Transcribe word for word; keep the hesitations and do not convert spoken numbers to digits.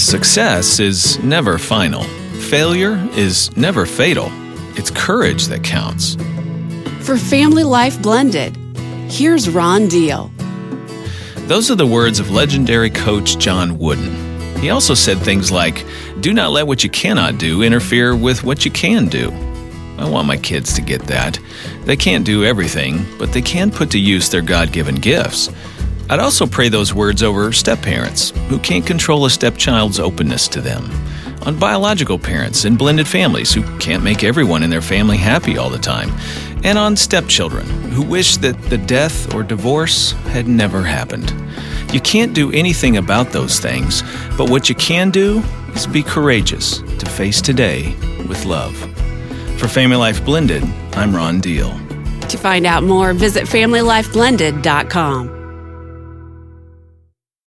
Success is never final. Failure is never fatal. It's courage that counts. For Family Life Blended, here's Ron Deal. Those are the words of legendary coach John Wooden. He also said things like, "Do not let what you cannot do interfere with what you can do." I want my kids to get that. They can't do everything, but they can put to use their God-given gifts. I'd also pray those words over step-parents who can't control a stepchild's openness to them, on biological parents in blended families who can't make everyone in their family happy all the time, and on stepchildren who wish that the death or divorce had never happened. You can't do anything about those things, but what you can do is be courageous to face today with love. For Family Life Blended, I'm Ron Deal. To find out more, visit family life blended dot com.